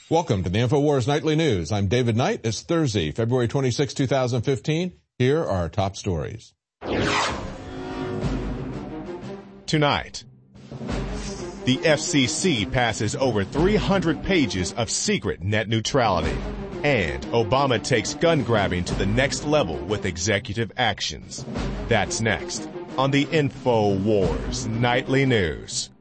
Welcome to the InfoWars Nightly News. I'm David Knight. It's Thursday, February 26, 2015. Here are our top stories. Tonight, the FCC passes over 300 pages of secret net neutrality. And Obama takes gun grabbing to the next level with executive actions. That's next on the InfoWars Nightly News.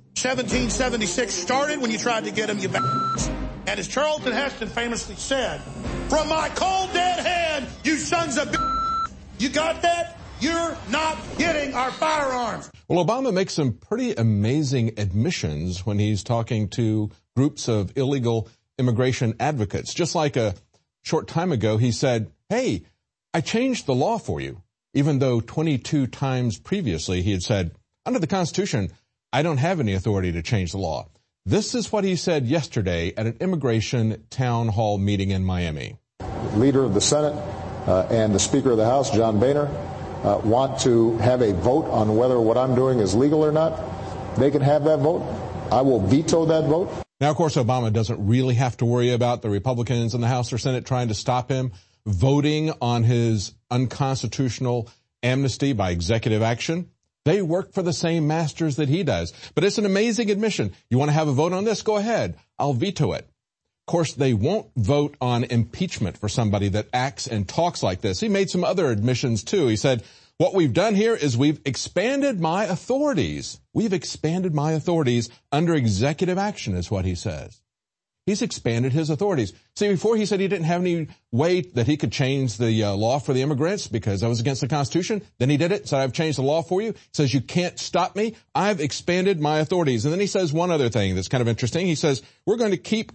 1776 started when you tried to get him, you bastards. And as Charlton Heston famously said, "From my cold dead hand, you sons of bitches." You got that? You're not getting our firearms. Well, Obama makes some pretty amazing admissions when he's talking to groups of illegal immigration advocates. Just like a short time ago, he said, hey, I changed the law for you, even though 22 times previously he had said, under the Constitution, I don't have any authority to change the law. This is what he said yesterday at an immigration town hall meeting in Miami. Leader of the Senate and the Speaker of the House, John Boehner, want to have a vote on whether what I'm doing is legal or not. They can have that vote. I will veto that vote. Now, of course, Obama doesn't really have to worry about the Republicans in the House or Senate trying to stop him voting on his unconstitutional amnesty by executive action. They work for the same masters that he does. But it's an amazing admission. You want to have a vote on this? Go ahead. I'll veto it. Of course, they won't vote on impeachment for somebody that acts and talks like this. He made some other admissions, too. He said, what we've done here is we've expanded my authorities. We've expanded my authorities under executive action, is what he says. He's expanded his authorities. See, before he said he didn't have any way that he could change the law for the immigrants because that was against the Constitution. Then he did it, said, I've changed the law for you. He says, you can't stop me. I've expanded my authorities. And then he says one other thing that's kind of interesting. He says, we're going to keep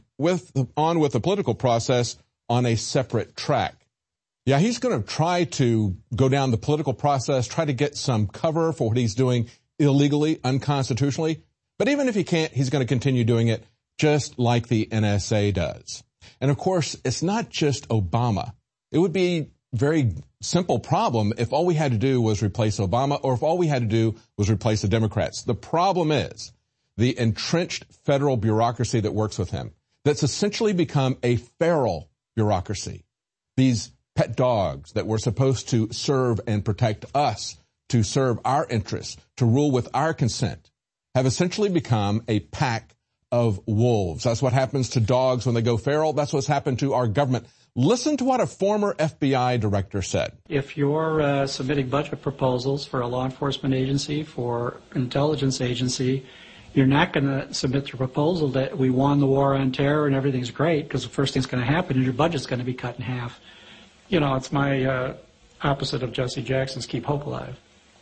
on with the political process on a separate track. Yeah, he's going to try to go down the political process, try to get some cover for what he's doing illegally, unconstitutionally. But even if he can't, he's going to continue doing it just like the NSA does. And of course, it's not just Obama. It would be a very simple problem if all we had to do was replace Obama or if all we had to do was replace the Democrats. The problem is the entrenched federal bureaucracy that works with him, that's essentially become a feral bureaucracy. These pet dogs that were supposed to serve and protect us, to serve our interests, to rule with our consent, have essentially become a pack of wolves. That's what happens to dogs when they go feral. That's what's happened to our government. Listen to what a former FBI director said. If you're submitting budget proposals for a law enforcement agency, for an intelligence agency, you're not going to submit the proposal that we won the war on terror and everything's great, because the first thing's going to happen is your budget's going to be cut in half. You know, it's my opposite of Jesse Jackson's Keep Hope Alive.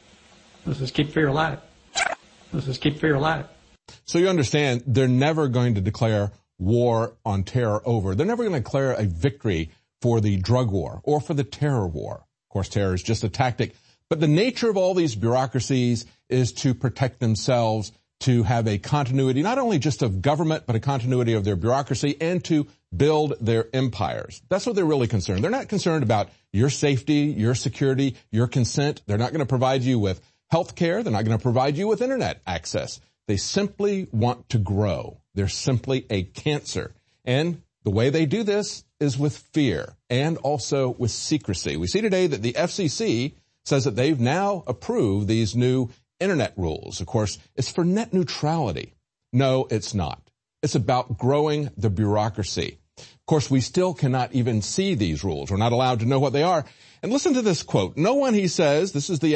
This is Keep Fear Alive. This is Keep Fear Alive. So you understand, they're never going to declare war on terror over. They're never going to declare a victory for the drug war or for the terror war. Of course, terror is just a tactic. But the nature of all these bureaucracies is to protect themselves, to have a continuity, not only just of government, but a continuity of their bureaucracy and to build their empires. That's what they're really concerned. They're not concerned about your safety, your security, your consent. They're not going to provide you with health care. They're not going to provide you with internet access. They simply want to grow. They're simply a cancer. And the way they do this is with fear and also with secrecy. We see today that the FCC says that they've now approved these new internet rules. Of course, it's for net neutrality. No, it's not. It's about growing the bureaucracy. Of course, we still cannot even see these rules. We're not allowed to know what they are. And listen to this quote. No one, he says, this is the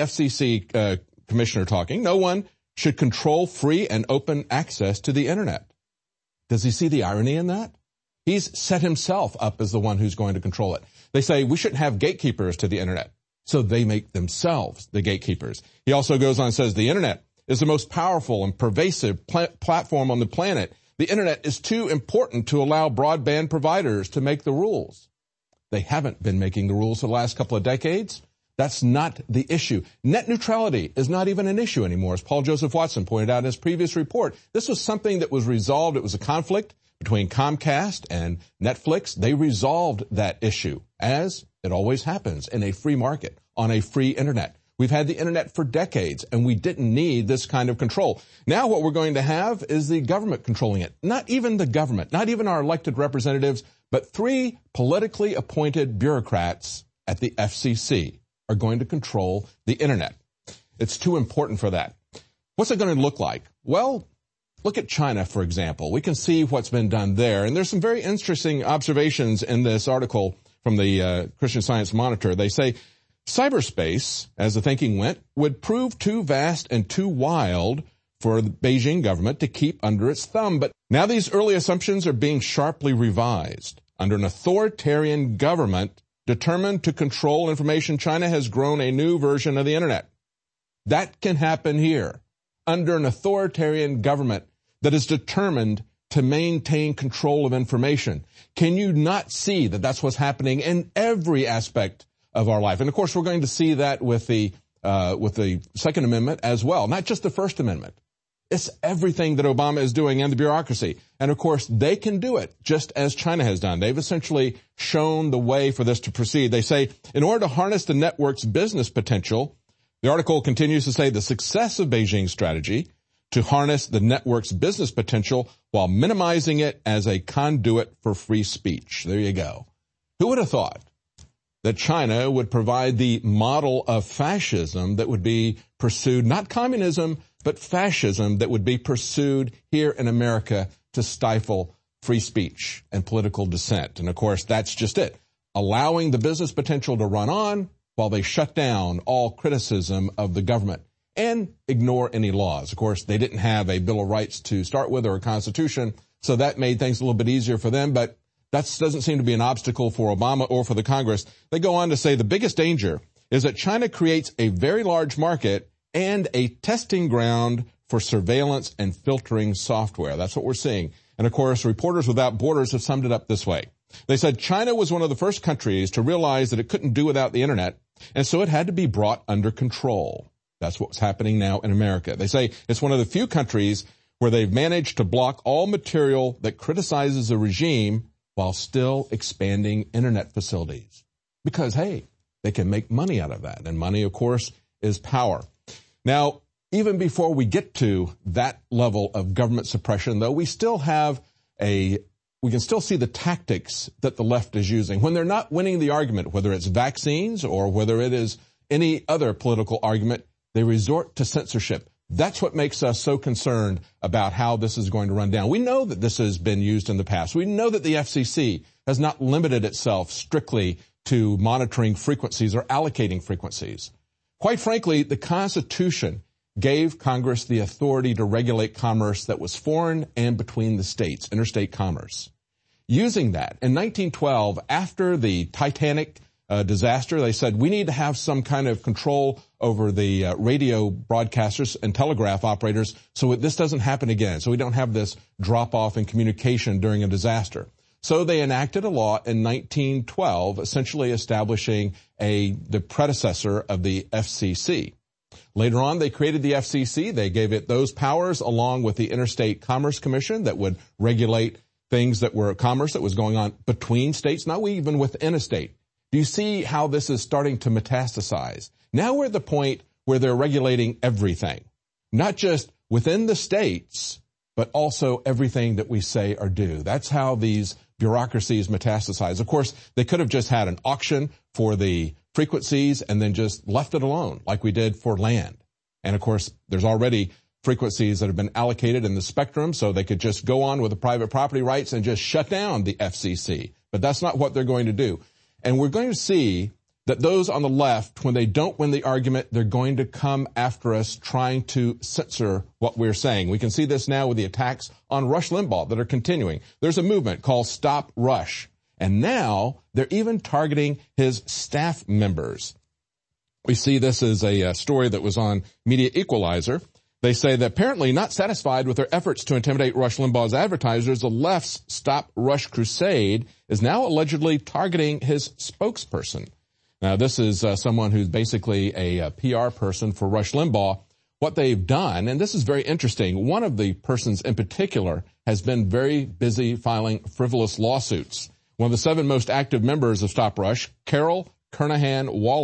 FCC commissioner talking, no one should control free and open access to the internet. Does he see the irony in that? He's set himself up as the one who's going to control it. They say we shouldn't have gatekeepers to the internet, so they make themselves the gatekeepers. He also goes on and says the internet is the most powerful and pervasive platform on the planet. The internet is too important to allow broadband providers to make the rules. They haven't been making the rules for the last couple of decades. That's not the issue. Net neutrality is not even an issue anymore, as Paul Joseph Watson pointed out in his previous report. This was something that was resolved. It was a conflict between Comcast and Netflix. They resolved that issue, as it always happens in a free market, on a free internet. We've had the internet for decades, and we didn't need this kind of control. Now what we're going to have is the government controlling it. Not even the government, not even our elected representatives, but 3 politically appointed bureaucrats at the FCC are going to control the internet. It's too important for that. What's it going to look like? Well, look at China, for example. We can see what's been done there. And there's some very interesting observations in this article from the Christian Science Monitor. They say cyberspace, as the thinking went, would prove too vast and too wild for the Beijing government to keep under its thumb. But now these early assumptions are being sharply revised. Under an authoritarian government determined to control information, China has grown a new version of the internet. That can happen here. Under an authoritarian government that is determined to maintain control of information. Can you not see that that's what's happening in every aspect of our life? And of course, we're going to see that with the Second Amendment as well, not just the First Amendment. It's everything that Obama is doing and the bureaucracy. And of course, they can do it just as China has done. They've essentially shown the way for this to proceed. They say, in order to harness the network's business potential, the article continues to say the success of Beijing's strategy to harness the network's business potential while minimizing it as a conduit for free speech. There you go. Who would have thought that China would provide the model of fascism that would be pursued, not communism, but fascism that would be pursued here in America to stifle free speech and political dissent? And of course, that's just it. Allowing the business potential to run on while they shut down all criticism of the government and ignore any laws. Of course, they didn't have a Bill of Rights to start with or a constitution, so that made things a little bit easier for them, but that doesn't seem to be an obstacle for Obama or for the Congress. They go on to say the biggest danger is that China creates a very large market and a testing ground for surveillance and filtering software. That's what we're seeing. And of course, Reporters Without Borders have summed it up this way. They said China was one of the first countries to realize that it couldn't do without the internet, and so it had to be brought under control. That's what's happening now in America. They say it's one of the few countries where they've managed to block all material that criticizes the regime while still expanding internet facilities. Because, hey, they can make money out of that. And money, of course, is power. Now, even before we get to that level of government suppression, though, we can still see the tactics that the left is using. When they're not winning the argument, whether it's vaccines or whether it is any other political argument, they resort to censorship. That's what makes us so concerned about how this is going to run down. We know that this has been used in the past. We know that the FCC has not limited itself strictly to monitoring frequencies or allocating frequencies. Quite frankly, the Constitution gave Congress the authority to regulate commerce that was foreign and between the states, interstate commerce. Using that, in 1912, after the Titanic disaster, they said, we need to have some kind of control over the radio broadcasters and telegraph operators so this doesn't happen again, so we don't have this drop-off in communication during a disaster. So they enacted a law in 1912, essentially establishing the predecessor of the FCC. Later on, they created the FCC. They gave it those powers along with the Interstate Commerce Commission that would regulate things that were commerce that was going on between states, not even within a state. Do you see how this is starting to metastasize? Now we're at the point where they're regulating everything, not just within the states, but also everything that we say or do. That's how these bureaucracies metastasize. Of course, they could have just had an auction for the frequencies and then just left it alone like we did for land. And of course, there's already frequencies that have been allocated in the spectrum, so they could just go on with the private property rights and just shut down the FCC. But that's not what they're going to do. And we're going to see that those on the left, when they don't win the argument, they're going to come after us trying to censor what we're saying. We can see this now with the attacks on Rush Limbaugh that are continuing. There's a movement called Stop Rush. And now they're even targeting his staff members. We see this as a story that was on Media Equalizer. They say that apparently not satisfied with their efforts to intimidate Rush Limbaugh's advertisers, the left's Stop Rush crusade is now allegedly targeting his spokesperson. Now, this is someone who's basically a PR person for Rush Limbaugh. What they've done, and this is very interesting, one of the persons in particular has been very busy filing frivolous lawsuits. One of the 7 most active members of Stop Rush, Carol Kernahan Wallen,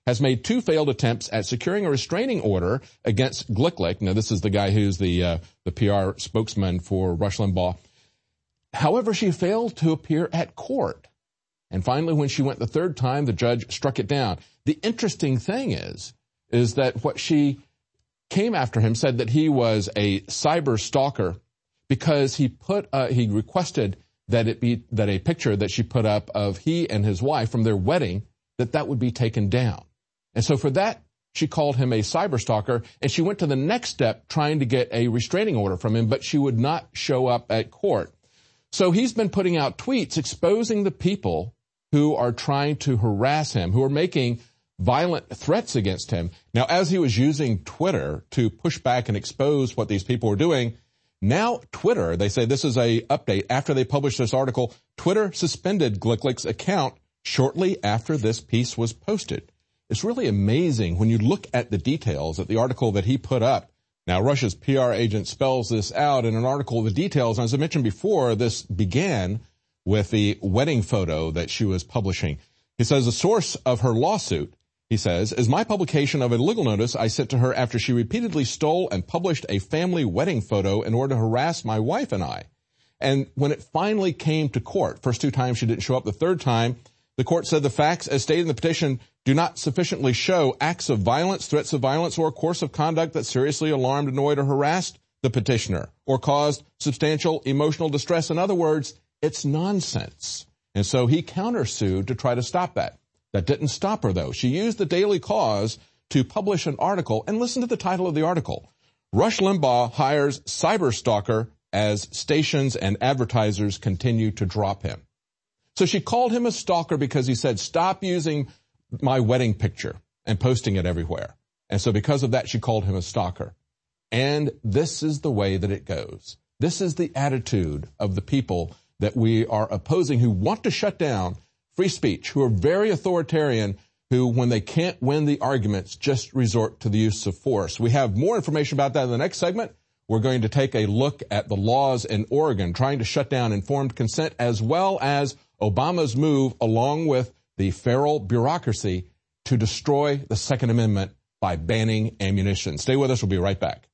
has made 2 failed attempts at securing a restraining order against Glicklick. Now, this is the guy who's the PR spokesman for Rush Limbaugh. However, she failed to appear at court. And finally, when she went the 3rd time, the judge struck it down. The interesting thing is that what she came after him said that he was a cyber stalker because he requested that a picture that she put up of he and his wife from their wedding, that would be taken down. And so for that, she called him a cyber stalker, and she went to the next step trying to get a restraining order from him, but she would not show up at court. So he's been putting out tweets exposing the people who are trying to harass him, who are making violent threats against him. Now, as he was using Twitter to push back and expose what these people were doing, now Twitter, they say this is a update after they published this article, Twitter suspended Glicklick's account shortly after this piece was posted. It's really amazing when you look at the details of the article that he put up. Now, Russia's PR agent spells this out in an article with details. As I mentioned before, this began with the wedding photo that she was publishing. He says the source of her lawsuit, he says, is my publication of a legal notice I sent to her after she repeatedly stole and published a family wedding photo in order to harass my wife and I. And when it finally came to court, first 2 times she didn't show up, the 3rd time, the court said the facts as stated in the petition do not sufficiently show acts of violence, threats of violence, or a course of conduct that seriously alarmed, annoyed, or harassed the petitioner or caused substantial emotional distress. In other words, it's nonsense. And so he countersued to try to stop that. That didn't stop her, though. She used the Daily Cause to publish an article, and listen to the title of the article. Rush Limbaugh hires cyber stalker as stations and advertisers continue to drop him. So she called him a stalker because he said, stop using my wedding picture and posting it everywhere. And so because of that, she called him a stalker. And this is the way that it goes. This is the attitude of the people that we are opposing, who want to shut down free speech, who are very authoritarian, who, when they can't win the arguments, just resort to the use of force. We have more information about that in the next segment. We're going to take a look at the laws in Oregon trying to shut down informed consent, as well as Obama's move, along with the federal bureaucracy, to destroy the Second Amendment by banning ammunition. Stay with us. We'll be right back.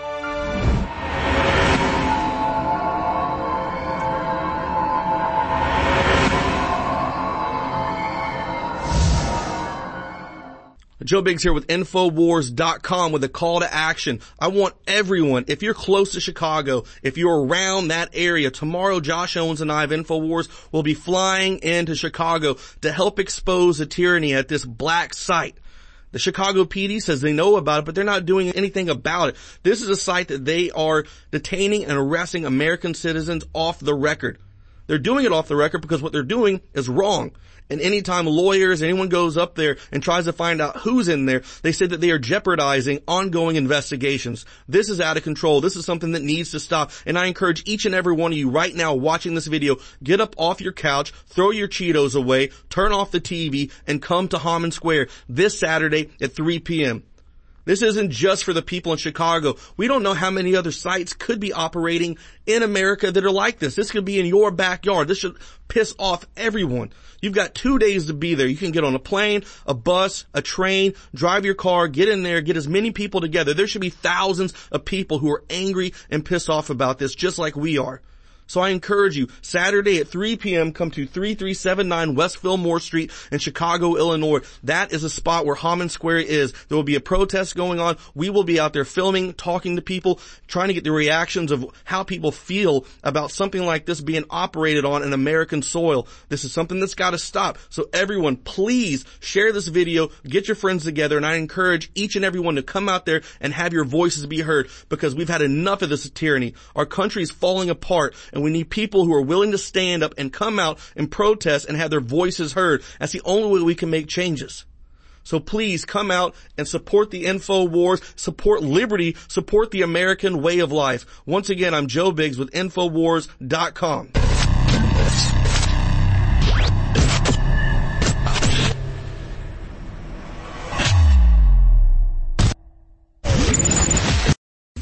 Joe Biggs here with Infowars.com with a call to action. I want everyone, if you're close to Chicago, if you're around that area, tomorrow Josh Owens and I of Infowars will be flying into Chicago to help expose the tyranny at this black site. The Chicago PD says they know about it, but they're not doing anything about it. This is a site that they are detaining and arresting American citizens off the record. They're doing it off the record because what they're doing is wrong. And anytime lawyers, anyone goes up there and tries to find out who's in there, they say that they are jeopardizing ongoing investigations. This is out of control. This is something that needs to stop. And I encourage each and every one of you right now watching this video, get up off your couch, throw your Cheetos away, turn off the TV, and come to Hammond Square this Saturday at 3 p.m. This isn't just for the people in Chicago. We don't know how many other sites could be operating in America that are like this. This could be in your backyard. This should piss off everyone. You've got 2 days to be there. You can get on a plane, a bus, a train, drive your car, get in there, get as many people together. There should be thousands of people who are angry and pissed off about this, just like we are. So I encourage you, Saturday at 3 p.m., come to 3379 West Fillmore Street in Chicago, Illinois. That is a spot where Hammond Square is. There will be a protest going on. We will be out there filming, talking to people, trying to get the reactions of how people feel about something like this being operated on in American soil. This is something that's got to stop. So everyone, please share this video, get your friends together, and I encourage each and everyone to come out there and have your voices be heard, because we've had enough of this tyranny. Our country is falling apart, and we need people who are willing to stand up and come out and protest and have their voices heard. That's the only way we can make changes. So please come out and support the InfoWars, support liberty, support the American way of life. Once again, I'm Joe Biggs with Infowars.com.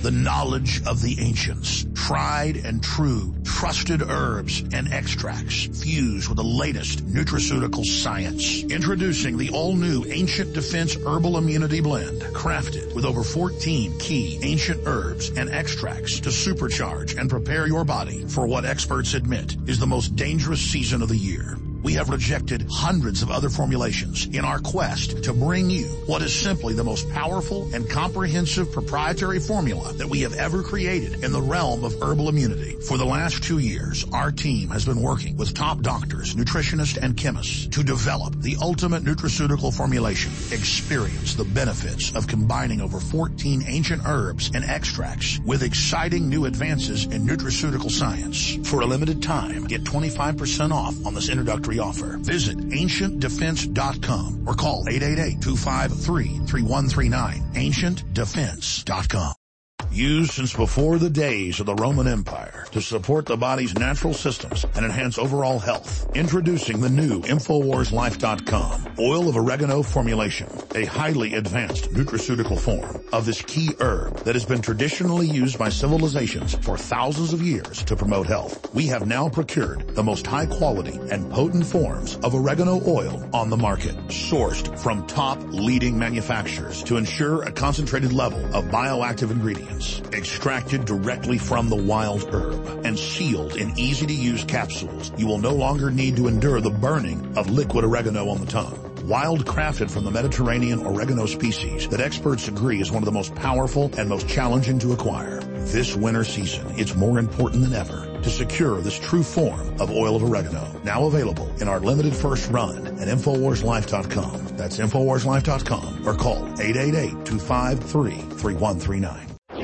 the knowledge of the ancients, tried and true, trusted herbs and extracts fused with the latest nutraceutical science. Introducing the all-new Ancient Defense Herbal Immunity Blend, crafted with over 14 key ancient herbs and extracts to supercharge and prepare your body for what experts admit is the most dangerous season of the year. We have rejected hundreds of other formulations in our quest to bring you what is simply the most powerful and comprehensive proprietary formula that we have ever created in the realm of herbal immunity. For the last 2 years, our team has been working with top doctors, nutritionists, and chemists to develop the ultimate nutraceutical formulation. Experience the benefits of combining over 14 ancient herbs and extracts with exciting new advances in nutraceutical science. For a limited time, get 25% off on this introductory offer. Visit AncientDefense.com or call 888-253-3139. AncientDefense.com. Used since before the days of the Roman Empire to support the body's natural systems and enhance overall health. Introducing the new InfoWarsLife.com Oil of Oregano formulation, a highly advanced nutraceutical form of this key herb that has been traditionally used by civilizations for thousands of years to promote health. We have now procured the most high quality and potent forms of oregano oil on the market, sourced from top leading manufacturers to ensure a concentrated level of bioactive ingredients, extracted directly from the wild herb and sealed in easy-to-use capsules. You will no longer need to endure the burning of liquid oregano on the tongue. Wild crafted from the Mediterranean oregano species that experts agree is one of the most powerful and most challenging to acquire. This winter season, it's more important than ever to secure this true form of oil of oregano. Now available in our limited first run at InfoWarsLife.com. That's InfoWarsLife.com or call 888-253-3139.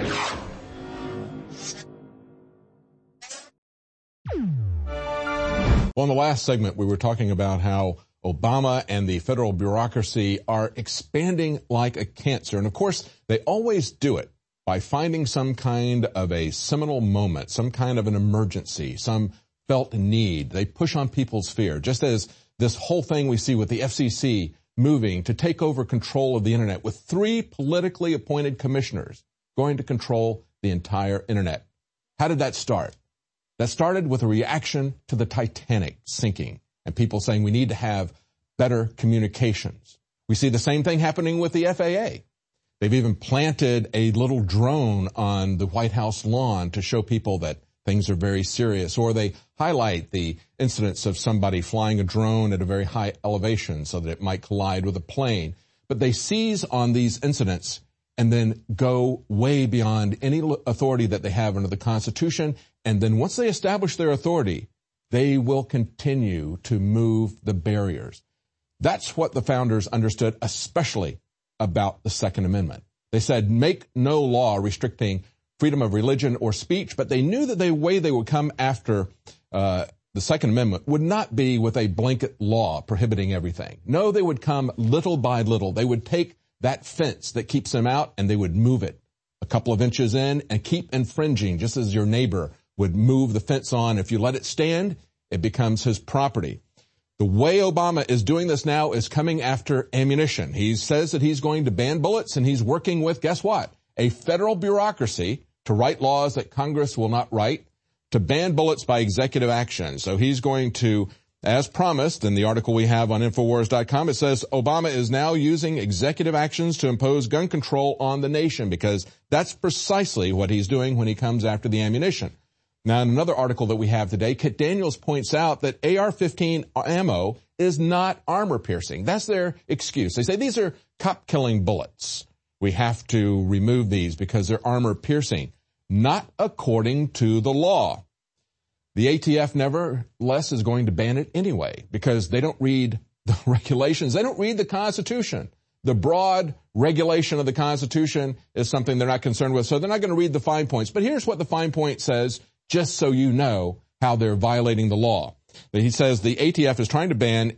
Well, in the last segment, we were talking about how Obama and the federal bureaucracy are expanding like a cancer. And of course, they always do it by finding some kind of a seminal moment, some kind of an emergency, some felt need. They push on people's fear, just as this whole thing we see with the FCC moving to take over control of the internet with 3 politically appointed commissioners going to control the entire internet. How did that start? That started with a reaction to the Titanic sinking and people saying we need to have better communications. We see the same thing happening with the FAA. They've even planted a little drone on the White House lawn to show people that things are very serious, or they highlight the incidents of somebody flying a drone at a very high elevation so that it might collide with a plane. But they seize on these incidents and then go way beyond any authority that they have under the Constitution. And then once they establish their authority, they will continue to move the barriers. That's what the founders understood, especially about the Second Amendment. They said, make no law restricting freedom of religion or speech, but they knew that the way they would come after the Second Amendment would not be with a blanket law prohibiting everything. No, they would come little by little. They would take that fence that keeps them out and they would move it a couple of inches in and keep infringing, just as your neighbor would move the fence on. If you let it stand, it becomes his property. The way Obama is doing this now is coming after ammunition. He says that he's going to ban bullets, and he's working with, guess what? A federal bureaucracy to write laws that Congress will not write, to ban bullets by executive action. So he's going to, as promised in the article we have on Infowars.com, it says Obama is now using executive actions to impose gun control on the nation, because that's precisely what he's doing when he comes after the ammunition. Now, in another article that we have today, Kit Daniels points out that AR-15 ammo is not armor-piercing. That's their excuse. They say these are cop-killing bullets. We have to remove these because they're armor-piercing. Not according to the law. The ATF nevertheless is going to ban it anyway because they don't read the regulations. They don't read the Constitution. The broad regulation of the Constitution is something they're not concerned with, so they're not going to read the fine points. But here's what the fine point says, just so you know how they're violating the law. He says the ATF is trying to ban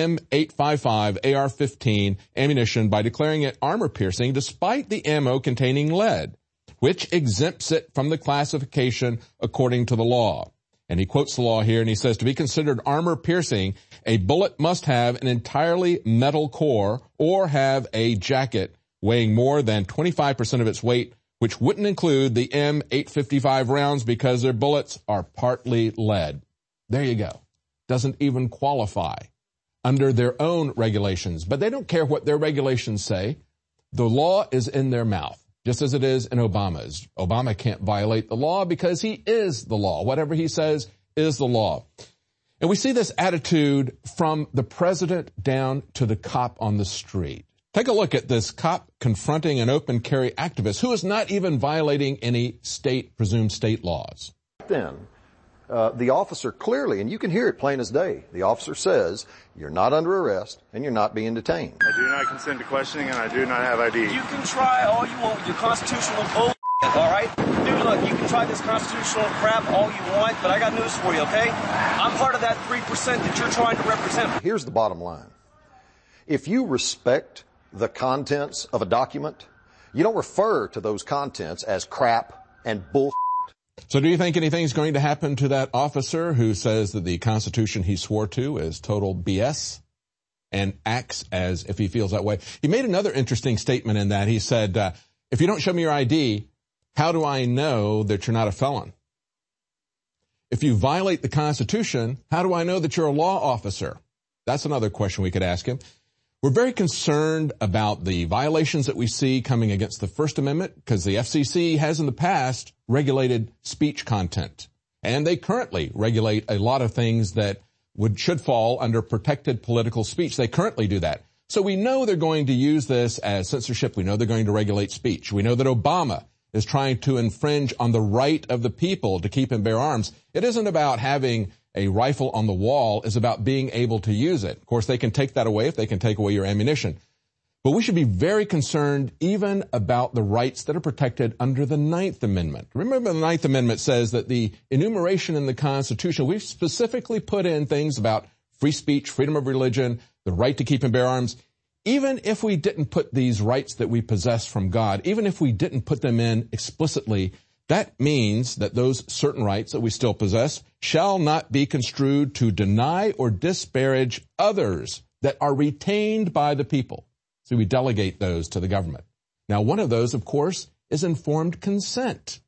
M855 AR-15 ammunition by declaring it armor-piercing despite the ammo containing lead, which exempts it from the classification according to the law. And he quotes the law here, and he says, to be considered armor-piercing, a bullet must have an entirely metal core or have a jacket weighing more than 25% of its weight which wouldn't include the M855 rounds because their bullets are partly lead. There you go. Doesn't even qualify under their own regulations. But they don't care what their regulations say. The law is in their mouth, just as it is in Obama's. Obama can't violate the law because he is the law. Whatever he says is the law. And we see this attitude from the president down to the cop on the street. Take a look at this cop confronting an open carry activist who is not even violating any presumed state laws. Then, the officer clearly, and you can hear it plain as day, the officer says, you're not under arrest and you're not being detained. I do not consent to questioning and I do not have ID. You can try all you want with your constitutional bull, all right? Dude, look, you can try this constitutional crap all you want, but I got news for you, okay? I'm part of that 3% that you're trying to represent. Here's the bottom line. If you respect the contents of a document, you don't refer to those contents as crap and bull. So do you think anything's going to happen to that officer who says that the Constitution he swore to is total BS and acts as if he feels that way? He made another interesting statement in that. He said, if you don't show me your ID, how do I know that you're not a felon? If you violate the Constitution, how do I know that you're a law officer? That's another question we could ask him. We're very concerned about the violations that we see coming against the First Amendment because the FCC has in the past regulated speech content. And they currently regulate a lot of things that should fall under protected political speech. They currently do that. So we know they're going to use this as censorship. We know they're going to regulate speech. We know that Obama is trying to infringe on the right of the people to keep and bear arms. It isn't about having a rifle on the wall, is about being able to use it. Of course, they can take that away if they can take away your ammunition. But we should be very concerned even about the rights that are protected under the Ninth Amendment. Remember, the Ninth Amendment says that the enumeration in the Constitution, we've specifically put in things about free speech, freedom of religion, the right to keep and bear arms. Even if we didn't put these rights that we possess from God, even if we didn't put them in explicitly, that means that those certain rights that we still possess shall not be construed to deny or disparage others that are retained by the people. So we delegate those to the government. Now, one of those, of course, is informed consent.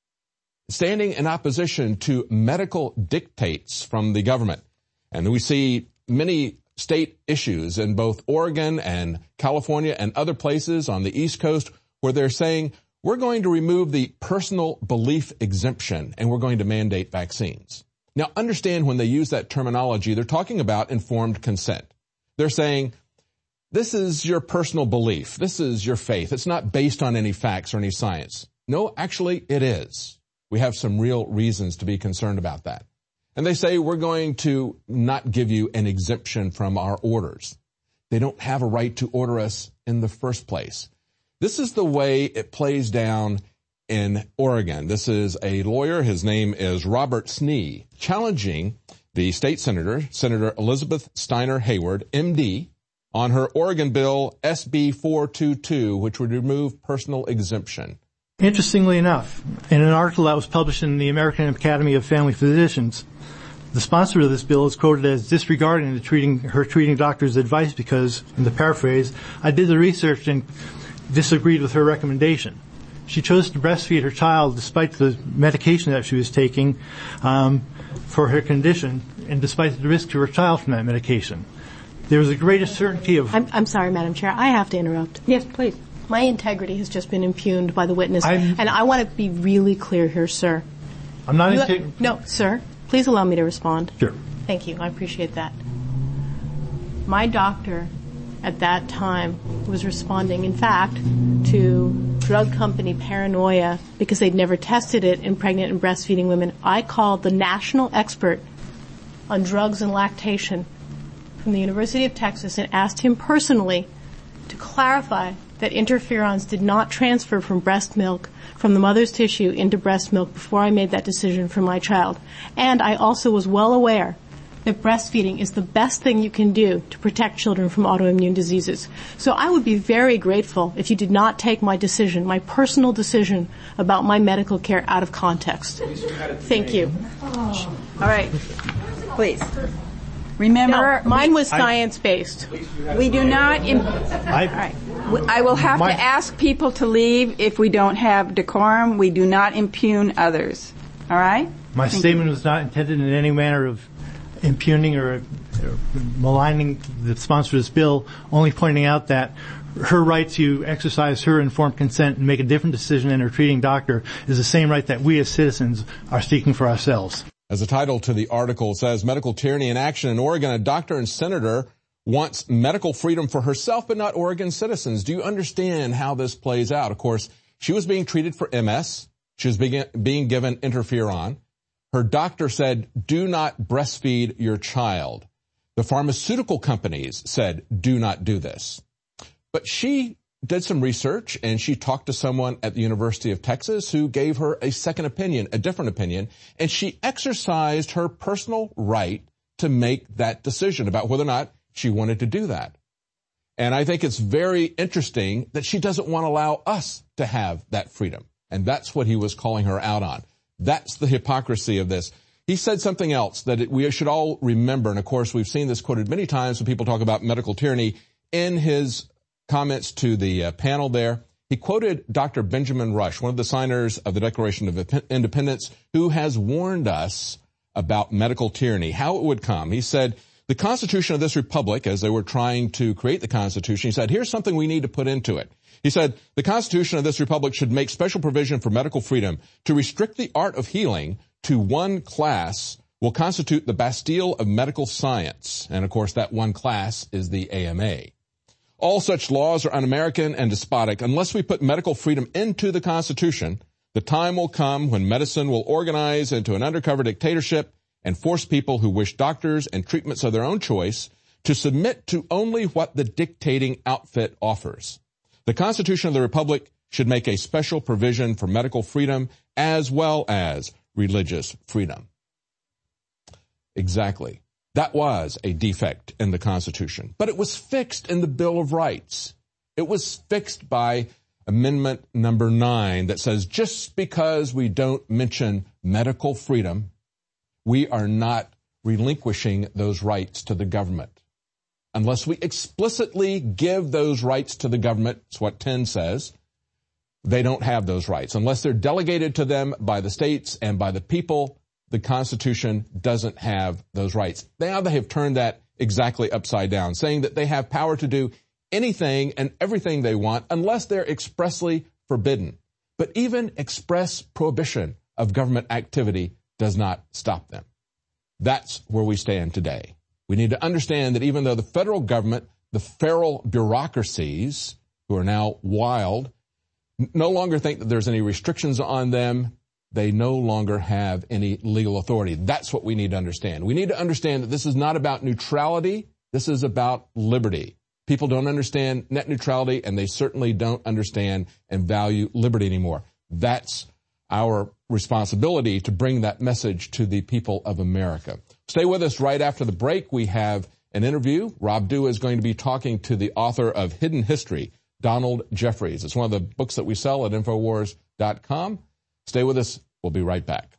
Standing in opposition to medical dictates from the government. And we see many state issues in both Oregon and California and other places on the East Coast where they're saying, we're going to remove the personal belief exemption and we're going to mandate vaccines. Now, understand when they use that terminology, they're talking about informed consent. They're saying, this is your personal belief. This is your faith. It's not based on any facts or any science. No, actually, it is. We have some real reasons to be concerned about that. And they say, we're going to not give you an exemption from our orders. They don't have a right to order us in the first place. This is the way it plays down in Oregon. This is a lawyer, his name is Robert Snee, challenging the state senator, Senator Elizabeth Steiner Hayward, MD, on her Oregon bill SB 422, which would remove personal exemption. Interestingly enough, in an article that was published in the American Academy of Family Physicians, the sponsor of this bill is quoted as disregarding her treating doctor's advice because, in the paraphrase, I did the research and disagreed with her recommendation. She chose to breastfeed her child despite the medication that she was taking for her condition and despite the risk to her child from that medication. There was a greatest certainty of... I'm sorry, Madam Chair. I have to interrupt. Yes, please. My integrity has just been impugned by the witness. And I want to be really clear here, sir. I'm not... No, sir. Please allow me to respond. Sure. Thank you. I appreciate that. My doctor at that time was responding, in fact, to drug company paranoia because they'd never tested it in pregnant and breastfeeding women. I called the national expert on drugs and lactation from the University of Texas and asked him personally to clarify that interferons did not transfer from breast milk, from the mother's tissue into breast milk before I made that decision for my child. And I also was well aware that breastfeeding is the best thing you can do to protect children from autoimmune diseases. So I would be very grateful if you did not take my decision, my personal decision about my medical care out of context. Thank you. All right. Please. Remember, mine was science-based. We do not. All right. I will have to ask people to leave if we don't have decorum. We do not impugn others. All right? My statement was not intended in any manner of impugning or maligning the sponsor of this bill, only pointing out that her right to exercise her informed consent and make a different decision than her treating doctor is the same right that we as citizens are seeking for ourselves. As the title to the article says, Medical Tyranny in Action in Oregon, a doctor and senator wants medical freedom for herself but not Oregon citizens. Do you understand how this plays out? Of course, she was being treated for MS. She was being given interferon. Her doctor said, do not breastfeed your child. The pharmaceutical companies said, do not do this. But she did some research, and she talked to someone at the University of Texas who gave her a second opinion, a different opinion, and she exercised her personal right to make that decision about whether or not she wanted to do that. And I think it's very interesting that she doesn't want to allow us to have that freedom. And that's what he was calling her out on. That's the hypocrisy of this. He said something else that we should all remember, and of course we've seen this quoted many times when people talk about medical tyranny. In his comments to the panel there, he quoted Dr. Benjamin Rush, one of the signers of the Declaration of Independence, who has warned us about medical tyranny, how it would come. He said, the Constitution of this republic, as they were trying to create the Constitution, he said, here's something we need to put into it. He said, the Constitution of this republic should make special provision for medical freedom. To restrict the art of healing to one class will constitute the Bastille of medical science. And of course, that one class is the AMA. All such laws are un-American and despotic. Unless we put medical freedom into the Constitution, the time will come when medicine will organize into an undercover dictatorship and force people who wish doctors and treatments of their own choice to submit to only what the dictating outfit offers. The Constitution of the Republic should make a special provision for medical freedom as well as religious freedom. Exactly. That was a defect in the Constitution, but it was fixed in the Bill of Rights. It was fixed by Amendment number 9 that says just because we don't mention medical freedom, we are not relinquishing those rights to the government. Unless we explicitly give those rights to the government, that's what 10 says, they don't have those rights. Unless they're delegated to them by the states and by the people, the Constitution doesn't have those rights. Now they have turned that exactly upside down, saying that they have power to do anything and everything they want unless they're expressly forbidden. But even express prohibition of government activity does not stop them. That's where we stand today. We need to understand that even though the federal government, the feral bureaucracies, who are now wild, no longer think that there's any restrictions on them, they no longer have any legal authority. That's what we need to understand. We need to understand that this is not about neutrality. This is about liberty. People don't understand net neutrality, and they certainly don't understand and value liberty anymore. That's our responsibility to bring that message to the people of America. Stay with us right after the break. We have an interview. Rob Dew is going to be talking to the author of Hidden History, Donald Jeffries. It's one of the books that we sell at Infowars.com. Stay with us. We'll be right back.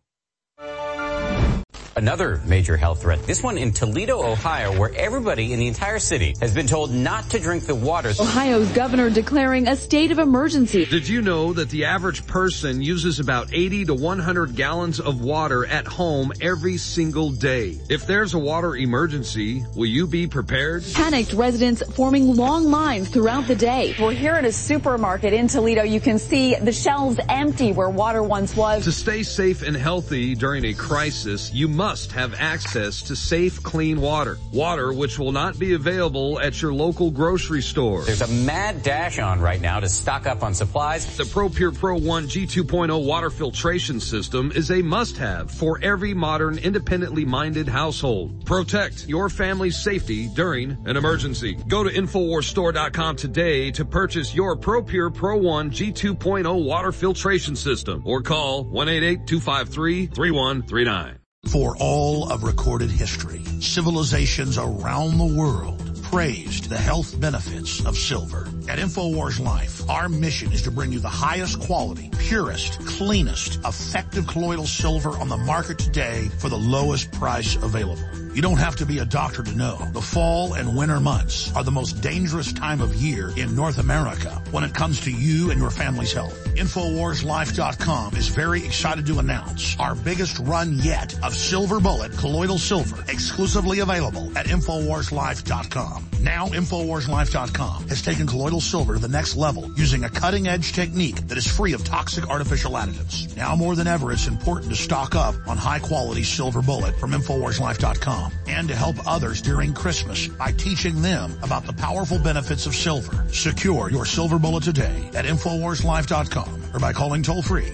Another major health threat, this one in Toledo, Ohio, where everybody in the entire city has been told not to drink the water. Ohio's governor declaring a state of emergency. Did you know that the average person uses about 80 to 100 gallons of water at home every single day? If there's a water emergency, will you be prepared? Panicked residents forming long lines throughout the day. We're here at a supermarket in Toledo. You can see the shelves empty where water once was. To stay safe and healthy during a crisis, you must have access to safe, clean water. Water which will not be available at your local grocery store. There's a mad dash on right now to stock up on supplies. The ProPure Pro 1 G2.0 water filtration system is a must-have for every modern, independently minded household. Protect your family's safety during an emergency. Go to InfoWarsStore.com today to purchase your ProPure Pro 1 G2.0 water filtration system or call 1-888-253-3139. For all of recorded history, civilizations around the world praised the health benefits of silver. At InfoWars Life, our mission is to bring you the highest quality, purest, cleanest, effective colloidal silver on the market today for the lowest price available. You don't have to be a doctor to know. The fall and winter months are the most dangerous time of year in North America when it comes to you and your family's health. InfoWarsLife.com is very excited to announce our biggest run yet of Silver Bullet Colloidal Silver, exclusively available at InfoWarsLife.com. Now InfoWarsLife.com has taken colloidal silver to the next level using a cutting-edge technique that is free of toxic artificial additives. Now more than ever, it's important to stock up on high-quality Silver Bullet from InfoWarsLife.com and to help others during Christmas by teaching them about the powerful benefits of silver. Secure your Silver Bullet today at InfoWarsLife.com or by calling toll-free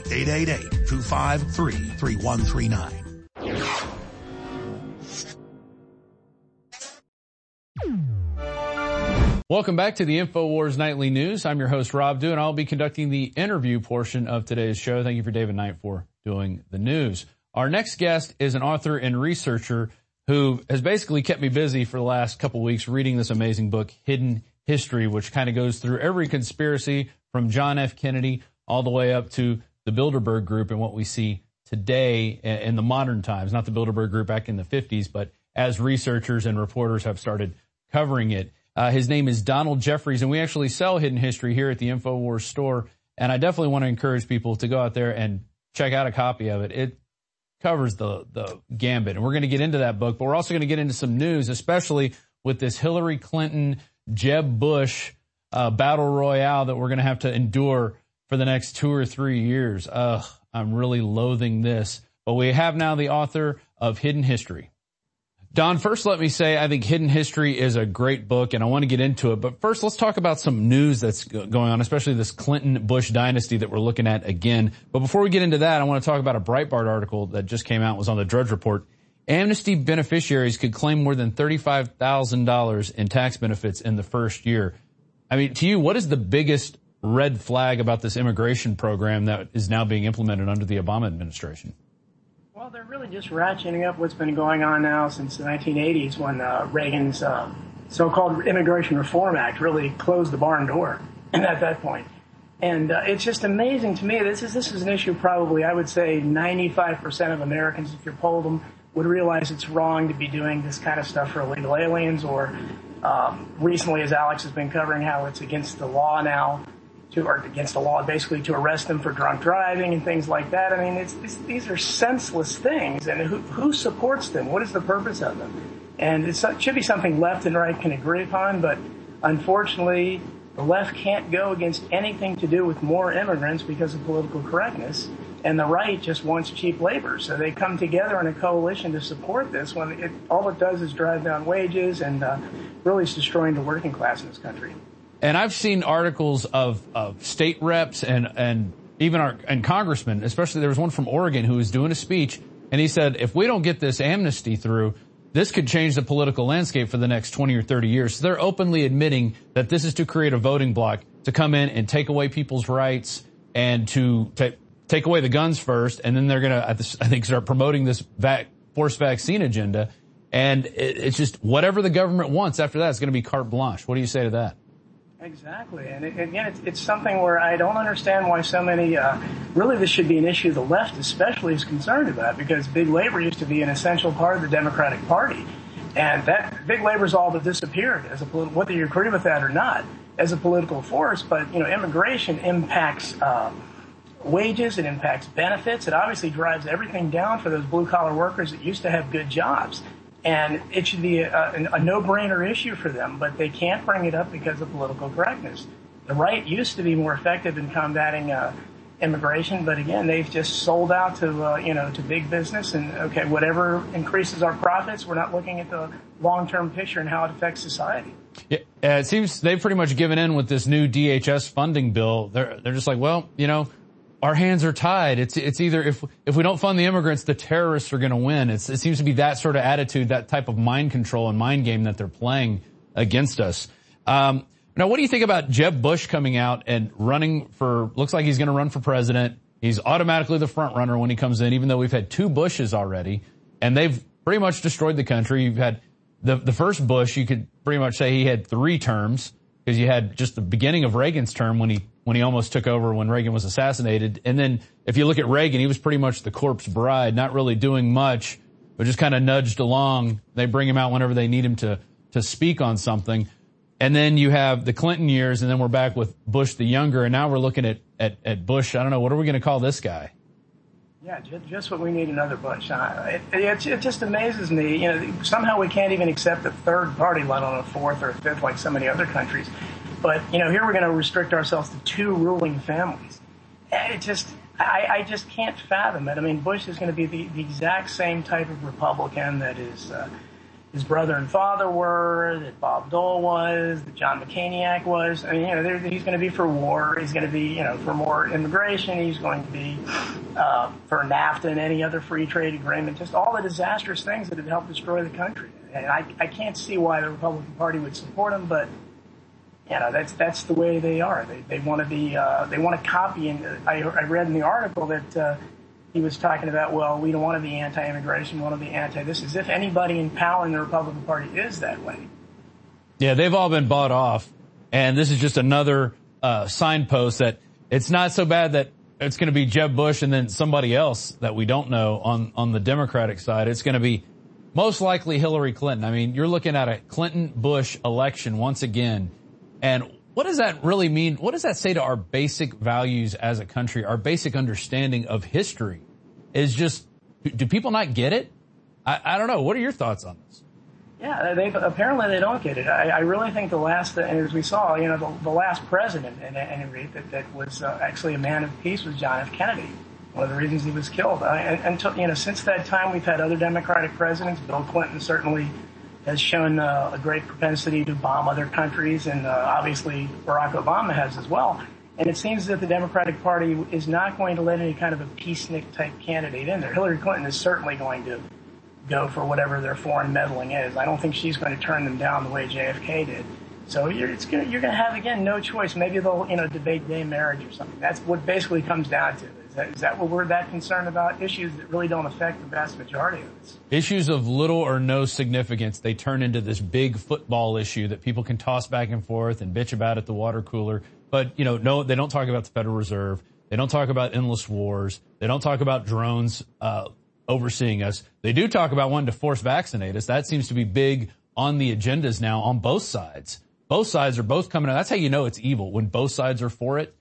888-253-3139. Welcome back to the InfoWars Nightly News. I'm your host, Rob Dew, and I'll be conducting the interview portion of today's show. Thank you for David Knight for doing the news. Our next guest is an author and researcher who has basically kept me busy for the last couple weeks reading this amazing book, Hidden History, which kind of goes through every conspiracy from John F. Kennedy all the way up to the Bilderberg Group and what we see today in the modern times. Not the Bilderberg Group back in the 50s, but as researchers and reporters have started covering it. His name is Donald Jeffries, and we actually sell Hidden History here at the InfoWars store. And I definitely want to encourage people to go out there and check out a copy of it. It covers the gambit, and we're going to get into that book, but we're also going to get into some news, especially with this Hillary Clinton, Jeb Bush battle royale that we're going to have to endure for the next 2 or 3 years. I'm really loathing this. But we have now the author of Hidden History. Don, first let me say I think Hidden History is a great book, and I want to get into it. But first, let's talk about some news that's going on, especially this Clinton-Bush dynasty that we're looking at again. But before we get into that, I want to talk about a Breitbart article that just came out, was on the Drudge Report. Amnesty beneficiaries could claim more than $35,000 in tax benefits in the first year. I mean, to you, what is the biggest red flag about this immigration program that is now being implemented under the Obama administration? Well, they're really just ratcheting up what's been going on now since the 1980s when Reagan's so-called Immigration Reform Act really closed the barn door at that point. And it's just amazing to me. This is an issue probably, I would say, 95% of Americans, if you polled them, would realize it's wrong to be doing this kind of stuff for illegal aliens, or recently, as Alex has been covering, how it's against the law now, or against the law basically to arrest them for drunk driving and things like that. I mean, these are senseless things, and who supports them? What is the purpose of them? And it should be something left and right can agree upon, but unfortunately, the left can't go against anything to do with more immigrants because of political correctness, and the right just wants cheap labor. So they come together in a coalition to support this when all it does is drive down wages and really is destroying the working class in this country. And I've seen articles of state reps and even congressmen, especially there was one from Oregon who was doing a speech, and he said, if we don't get this amnesty through, this could change the political landscape for the next 20 or 30 years. So they're openly admitting that this is to create a voting bloc to come in and take away people's rights and to take away the guns first, and then they're going to, I think, start promoting this forced vaccine agenda. And it's just whatever the government wants after that is going to be carte blanche. What do you say to that? Exactly. And again, it's something where I don't understand why so many, really this should be an issue the left especially is concerned about, because big labor used to be an essential part of the Democratic Party. And that big labor's all that disappeared as whether you agree with that or not, as a political force. But, immigration impacts wages, it impacts benefits. It obviously drives everything down for those blue-collar workers that used to have good jobs. And it should be a no-brainer issue for them, but they can't bring it up because of political correctness. The right used to be more effective in combating immigration, but again, they've just sold out to big business. And okay, whatever increases our profits, we're not looking at the long-term picture and how it affects society. Yeah, it seems they've pretty much given in with this new DHS funding bill. They're just like, well, our hands are tied. It's either if we don't fund the immigrants, the terrorists are going to win. It seems to be that sort of attitude, that type of mind control and mind game that they're playing against us. Now, what do you think about Jeb Bush coming out and looks like he's going to run for president? He's automatically the front runner when he comes in, even though we've had 2 Bushes already, and they've pretty much destroyed the country. You've had the first Bush, you could pretty much say he had 3 terms, because you had just the beginning of Reagan's term when he almost took over when Reagan was assassinated. And then if you look at Reagan, he was pretty much the corpse bride, not really doing much but just kind of nudged along. They bring him out whenever they need him to speak on something. And then you have the Clinton years, and then we're back with Bush the younger, and now we're looking at Bush. I don't know, what are we going to call this guy? Yeah, just what we need, another Bush. It just amazes me. You know, somehow we can't even accept a third party, let alone a fourth or a fifth, like so many other countries. But, you know, here we're going to restrict ourselves to 2 ruling families. I just can't fathom it. I mean, Bush is going to be the exact same type of Republican that his brother and father were, that Bob Dole was, that John McCainiac was. I mean, you know, he's going to be for war. He's going to be, you know, for more immigration. He's going to be for NAFTA and any other free trade agreement. Just all the disastrous things that have helped destroy the country. And I can't see why the Republican Party would support him, but you know, that's the way they are. They want to be they want to copy. And I read in the article that he was talking about, well, we don't want to be anti-immigration, we want to be anti-this, as if anybody in power in the Republican Party is that way. Yeah, they've all been bought off, and this is just another signpost that it's not so bad that it's going to be Jeb Bush and then somebody else that we don't know on the Democratic side. It's going to be most likely Hillary Clinton. I mean, you're looking at a Clinton-Bush election once again. And what does that really mean? What does that say to our basic values as a country, our basic understanding of history? Is just, do people not get it? I don't know. What are your thoughts on this? Yeah, apparently they don't get it. I really think the last, and as we saw, you know, the last president, at any rate, that was actually a man of peace was John F. Kennedy. One of the reasons he was killed. Until, you know, since that time, we've had other Democratic presidents. Bill Clinton certainly has shown a great propensity to bomb other countries, and obviously Barack Obama has as well. And it seems that the Democratic Party is not going to let any kind of a peacenik type candidate in there. Hillary Clinton is certainly going to go for whatever their foreign meddling is. I don't think she's going to turn them down the way JFK did. So you're going to have, again, no choice. Maybe they'll, you know, debate gay marriage or something. That's what basically comes down to. Is that what we're that concerned about? Issues that really don't affect the vast majority of us. Issues of little or no significance, they turn into this big football issue that people can toss back and forth and bitch about at the water cooler. But, you know, no, they don't talk about the Federal Reserve. They don't talk about endless wars. They don't talk about drones overseeing us. They do talk about wanting to force vaccinate us. That seems to be big on the agendas now on both sides. Both sides are both coming out. That's how you know it's evil, when both sides are for it.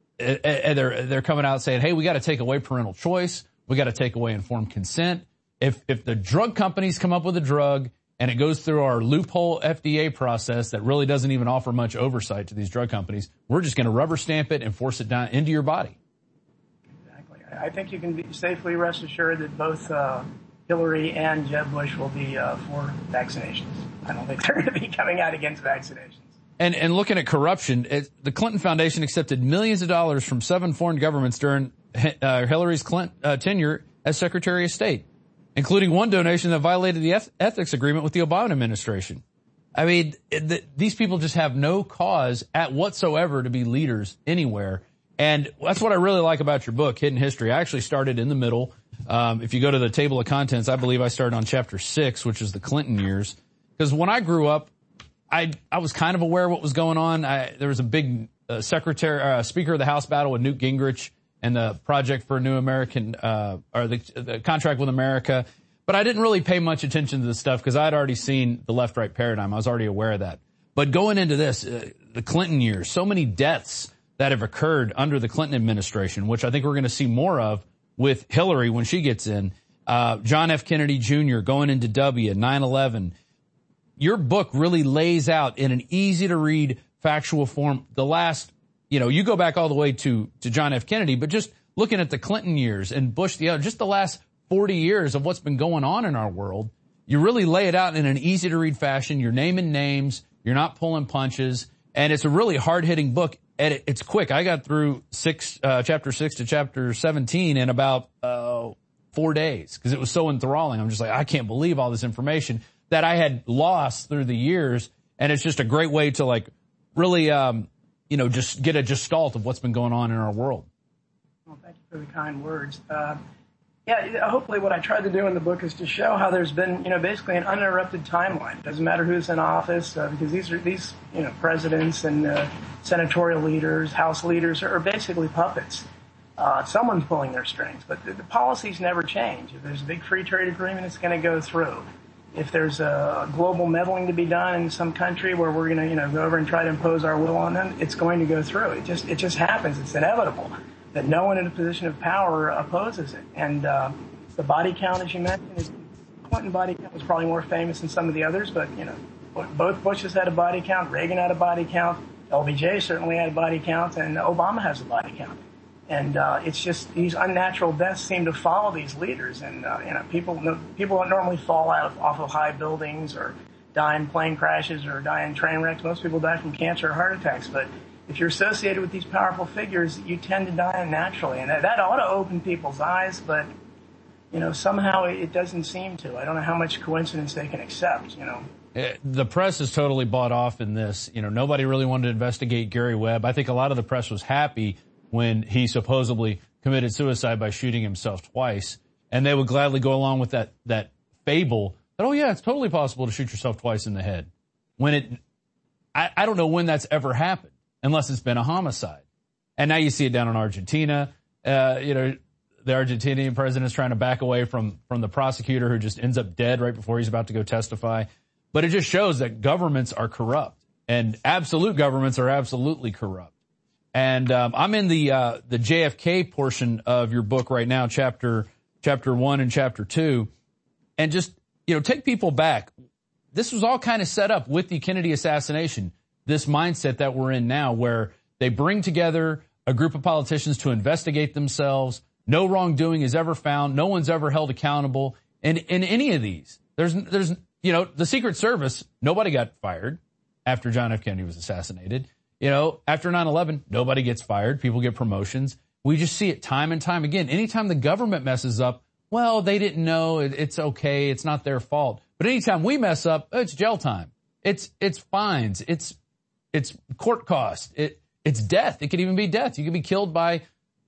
And they're coming out saying, hey, we got to take away parental choice. We got to take away informed consent. If the drug companies come up with a drug and it goes through our loophole FDA process that really doesn't even offer much oversight to these drug companies, we're just going to rubber stamp it and force it down into your body. Exactly. I think you can be safely rest assured that both Hillary and Jeb Bush will be for vaccinations. I don't think they're going to be coming out against vaccinations. And looking at corruption, the Clinton Foundation accepted millions of dollars from 7 foreign governments during Hillary's tenure as Secretary of State, including one donation that violated the ethics agreement with the Obama administration. I mean, these people just have no cause whatsoever to be leaders anywhere. And that's what I really like about your book, Hidden History. I actually started in the middle. If you go to the table of contents, I believe I started on chapter 6, which is the Clinton years. Because when I grew up, I was kind of aware of what was going on. There was a big Speaker of the House battle with Newt Gingrich and the Project for a New American, or the Contract with America. But I didn't really pay much attention to this stuff because I'd already seen the left-right paradigm. I was already aware of that. But going into this, the Clinton years, so many deaths that have occurred under the Clinton administration, which I think we're going to see more of with Hillary when she gets in. John F. Kennedy Jr. going into W, 9/11. Your book really lays out in an easy-to-read, factual form the last, you go back all the way to John F. Kennedy, but just looking at the Clinton years and Bush, just the last 40 years of what's been going on in our world, you really lay it out in an easy-to-read fashion. You're naming names. You're not pulling punches. And it's a really hard-hitting book. And it's quick. I got through chapter 6 to chapter 17 in about 4 days because it was so enthralling. I'm just like, I can't believe all this information that I had lost through the years. And it's just a great way to really, just get a gestalt of what's been going on in our world. Well, thank you for the kind words. Hopefully what I tried to do in the book is to show how there's been, basically an uninterrupted timeline. It doesn't matter who's in office, because these presidents and senatorial leaders, House leaders are basically puppets. Someone's pulling their strings, but the policies never change. If there's a big free trade agreement, it's going to go through. If there's a global meddling to be done in some country where we're going to, go over and try to impose our will on them, it's going to go through. It just happens. It's inevitable that no one in a position of power opposes it. And the body count, as you mentioned, Clinton body count was probably more famous than some of the others, but both Bushes had a body count, Reagan had a body count, LBJ certainly had a body count, and Obama has a body count. And it's just these unnatural deaths seem to follow these leaders. And people don't normally fall off of high buildings or die in plane crashes or die in train wrecks. Most people die from cancer or heart attacks. But if you're associated with these powerful figures, you tend to die unnaturally. And that ought to open people's eyes, but somehow it doesn't seem to. I don't know how much coincidence they can accept. The press is totally bought off in this. Nobody really wanted to investigate Gary Webb. I think a lot of the press was happy when he supposedly committed suicide by shooting himself twice. And they would gladly go along with that fable that, oh yeah, it's totally possible to shoot yourself twice in the head. When I don't know when that's ever happened, unless it's been a homicide. And now you see it down in Argentina. The Argentinian president is trying to back away from the prosecutor who just ends up dead right before he's about to go testify. But it just shows that governments are corrupt, and absolute governments are absolutely corrupt. And I'm in the JFK portion of your book right now, chapter 1 and chapter 2, and just take people back. This was all kind of set up with the Kennedy assassination. This mindset that we're in now, where they bring together a group of politicians to investigate themselves. No wrongdoing is ever found. No one's ever held accountable. And in any of these, there's the Secret Service. Nobody got fired after John F. Kennedy was assassinated. After 9/11, nobody gets fired. People get promotions. We just see it time and time again. Anytime the government messes up, well, they didn't know. It's okay. It's not their fault. But anytime we mess up, it's jail time. It's fines. It's court costs. It's death. It could even be death. You could be killed by,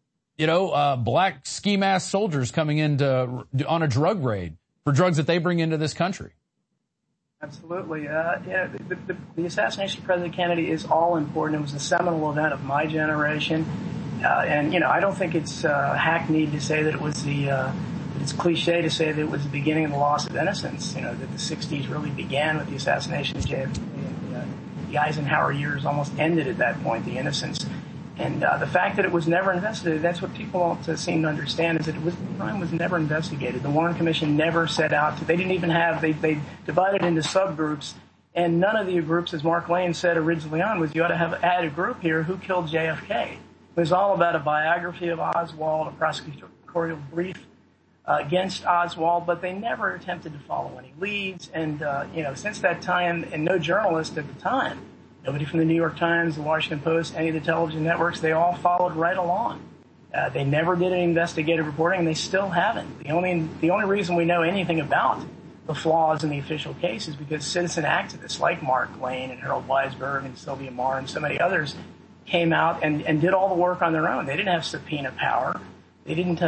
black ski mask soldiers coming on a drug raid for drugs that they bring into this country. Absolutely. The assassination of President Kennedy is all important. It was a seminal event of my generation. I don't think it's hackneyed to say that it was it's cliche to say that it was the beginning of the loss of innocence. That the 60s really began with the assassination of JFK. The Eisenhower years almost ended at that point, the innocence. And the fact that it was never investigated, that's what people don't seem to understand, is that the crime was never investigated. The Warren Commission never set out to, they didn't even have, they divided into subgroups, and none of the groups, as Mark Lane said originally on, was you ought to add a group here who killed JFK. It was all about a biography of Oswald, a prosecutorial brief against Oswald, but they never attempted to follow any leads. And, since that time, and no journalist at the time, nobody from the New York Times, the Washington Post, any of the television networks, they all followed right along. They never did any investigative reporting, and they still haven't. The only reason we know anything about the flaws in the official case is because citizen activists like Mark Lane and Harold Weisberg and Sylvia Meagher and so many others came out and did all the work on their own. They didn't have subpoena power. They didn't,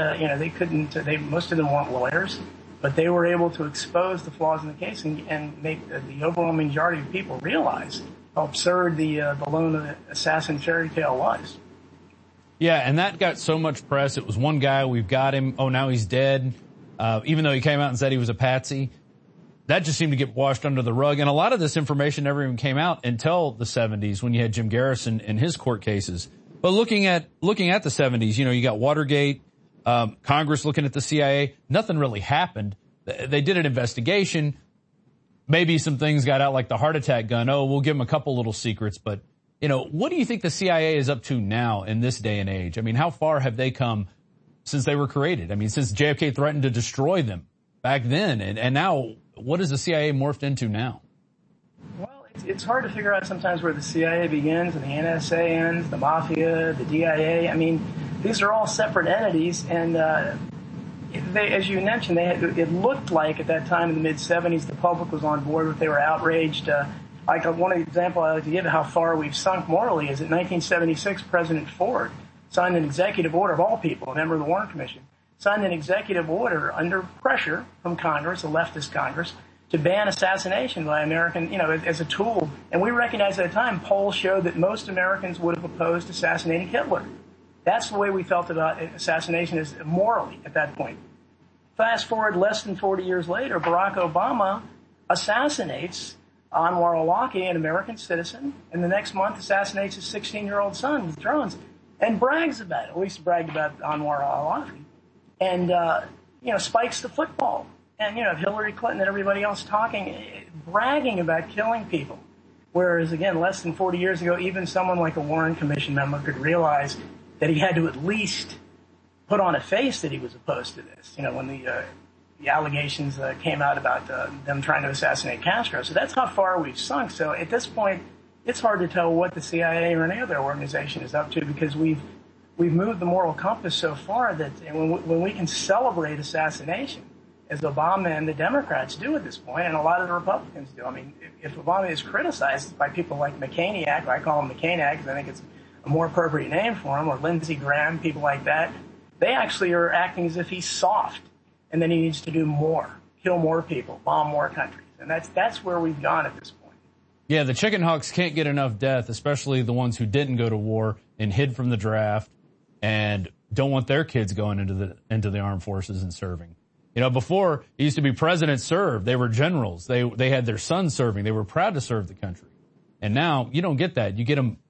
most of them weren't lawyers, but they were able to expose the flaws in the case and make the overwhelming majority of people realize how absurd the lone assassin fairy tale was. Yeah, and that got so much press. It was one guy, we've got him, oh, now he's dead. Even though he came out and said he was a patsy. That just seemed to get washed under the rug. And a lot of this information never even came out until the 70s when you had Jim Garrison and his court cases. But looking at the 70s, you got Watergate, Congress looking at the CIA, nothing really happened. They did an investigation. Maybe some things got out like the heart attack gun. Oh, we'll give them a couple little secrets. But, what do you think the CIA is up to now in this day and age? I mean, how far have they come since they were created? I mean, since JFK threatened to destroy them back then. And now, what is the CIA morphed into now? Well, it's hard to figure out sometimes where the CIA begins and the NSA ends, the Mafia, the DIA. I mean, these are all separate entities. And as you mentioned, it looked like at that time in the mid-'70s the public was on board, but they were outraged. One example I like to give of how far we've sunk morally is in 1976, President Ford signed an executive order, of all people, a member of the Warren Commission, signed an executive order under pressure from Congress, a leftist Congress, to ban assassination by American, as a tool. And we recognized at the time, polls showed that most Americans would have opposed assassinating Hitler. That's the way we felt about assassination is morally at that point. Fast forward less than 40 years later, Barack Obama assassinates Anwar al-Awlaki, an American citizen, and the next month assassinates his 16-year-old son with drones and brags about it, at least bragged about Anwar al-Awlaki, and, spikes the football. And, Hillary Clinton and everybody else bragging about killing people. Whereas, again, less than 40 years ago, even someone like a Warren Commission member could realize that he had to at least put on a face that he was opposed to this, when the allegations came out about them trying to assassinate Castro. So that's how far we've sunk. So at this point, it's hard to tell what the CIA or any other organization is up to because we've moved the moral compass so far that when we can celebrate assassination, as Obama and the Democrats do at this point, and a lot of the Republicans do. I mean, if Obama is criticized by people like McCainiac, I call him McCainiac because I think it's a more appropriate name for him, or Lindsey Graham, people like that, they actually are acting as if he's soft, and then he needs to do more, kill more people, bomb more countries. And that's where we've gone at this point. Yeah, the chicken hawks can't get enough death, especially the ones who didn't go to war and hid from the draft and don't want their kids going into the armed forces and serving. Before, it used to be presidents served. They were generals. They had their sons serving. They were proud to serve the country. And now you don't get that. You get them,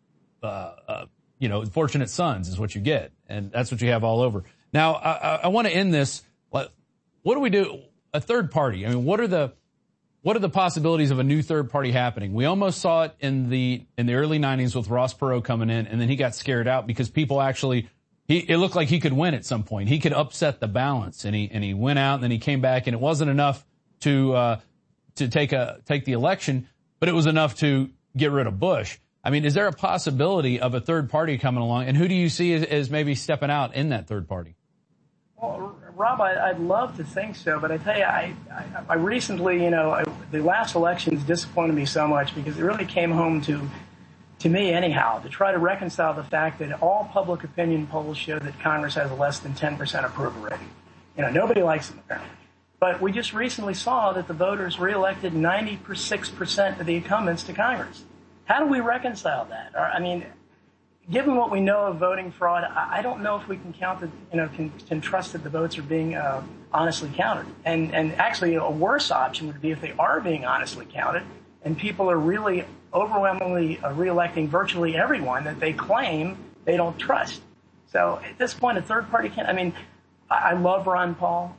fortunate sons is what you get. And that's what you have all over. Now, I want to end this. What do we do? A third party. I mean, what are the possibilities of a new third party happening? We almost saw it in the early 90s with Ross Perot coming in, and then he got scared out because people actually, it looked like he could win at some point. He could upset the balance, and he went out, and then he came back, and it wasn't enough to take the election, but it was enough to get rid of Bush. I mean, is there a possibility of a third party coming along, and who do you see as maybe stepping out in that third party? Well, Rob, I'd love to think so, but I tell you, I recently, the last elections disappointed me so much because it really came home to me anyhow, to try to reconcile the fact that all public opinion polls show that Congress has a less than 10% approval rating. Nobody likes them apparently. But we just recently saw that the voters reelected 96% of the incumbents to Congress. How do we reconcile that? I mean, given what we know of voting fraud, I don't know if we can count that, can trust that the votes are being honestly counted. And actually, a worse option would be if they are being honestly counted and people are really overwhelmingly reelecting virtually everyone that they claim they don't trust. So at this point, a third party can't. I mean, I love Ron Paul.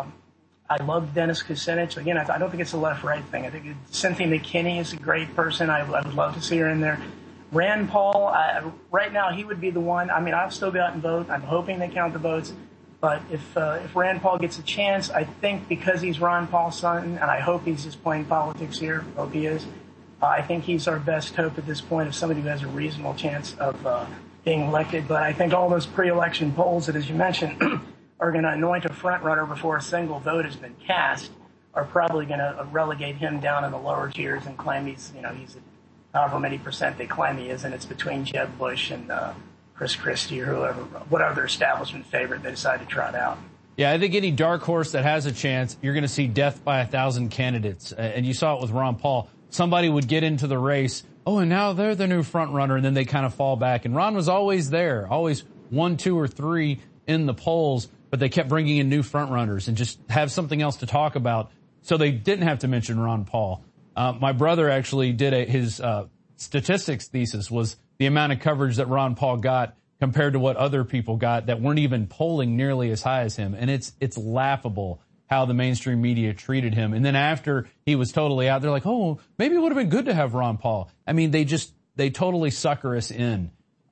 I love Dennis Kucinich. Again, I don't think it's a left-right thing. I think Cynthia McKinney is a great person. I would love to see her in there. Rand Paul, right now, he would be the one. I mean, I'll still go out and vote. I'm hoping they count the votes. But if Rand Paul gets a chance, I think because he's Ron Paul's son, and I hope he's just playing politics here, hope he is, I think he's our best hope at this point of somebody who has a reasonable chance of being elected. But I think all those pre-election polls that, as you mentioned, are going to anoint a front runner before a single vote has been cast are probably going to relegate him down in the lower tiers and claim he's however many percent they claim he is, and it's between Jeb Bush and Chris Christie or whoever, whatever establishment favorite they decide to trot out. Yeah, I think any dark horse that has a chance, you're going to see death by 1,000 candidates. And you saw it with Ron Paul. Somebody would get into the race, and now they're the new front runner, and then they kind of fall back. And Ron was always there, always 1, 2, or 3 in the polls, but they kept bringing in new front runners and just have something else to talk about. So they didn't have to mention Ron Paul. My brother actually did his statistics thesis was the amount of coverage that Ron Paul got compared to what other people got that weren't even polling nearly as high as him. And it's laughable how the mainstream media treated him. And then after he was totally out, they're like, maybe it would have been good to have Ron Paul. I mean, they totally sucker us in.